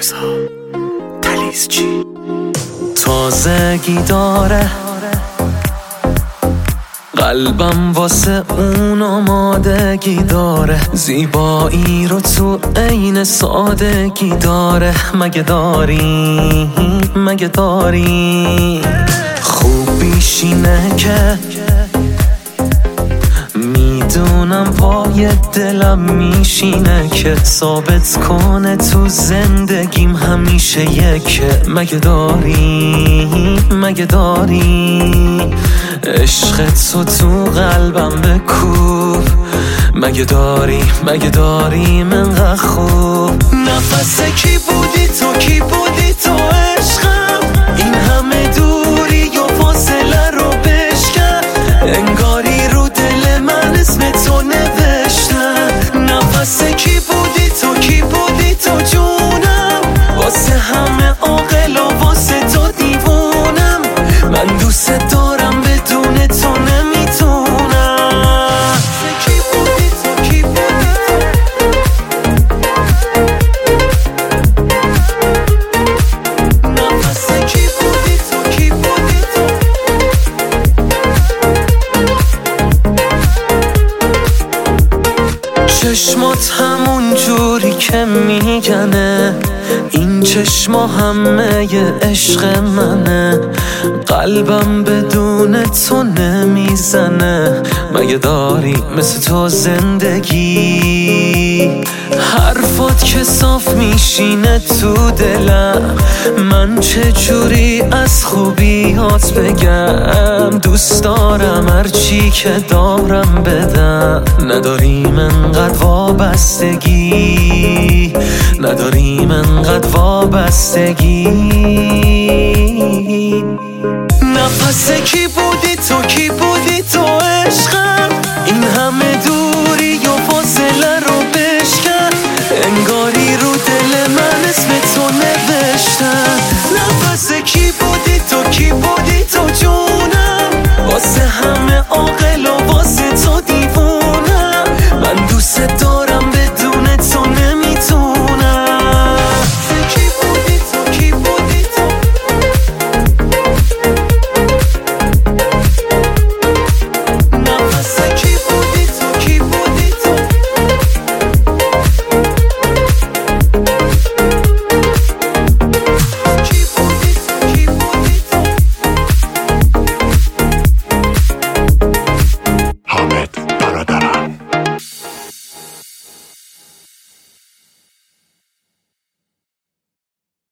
رضا تلیزچی تازگی داره قلبم واسه اون آمادگی داره، زیبایی رو تو عین سادگی داره. مگه داری خوبیش اینه که میدونم پای دلم میشینه که ثابت کنه تو زندگیم همیشه یکه. مگه داری عشق تو قلبم بکوب. مگه داری منقدر خوب. نفس کی بودی تو عشقم، این همه دوری و فاصله رو بشکن، انگاری رو دل من اسم تو نوشتن. نفس کی بودی تو جونم، واسه همه عاقل و واسه تو دیوونم. من دوست دارم بدون تو نمیتونم. کی بودی تو نفس کی بودی تو چشمات همون جوری که میگنه، این چشما همه ی عشق منه. قلبم بدون تو نمیزنه. مگه داری مثل تو زندگی؟ حرفات که صاف میشینه تو دلم، من چجوری از خوبیات بگم؟ دوست دارم هرچی که دارم بدم. نداریم انقدر وابستگی، نفس کی بودی تو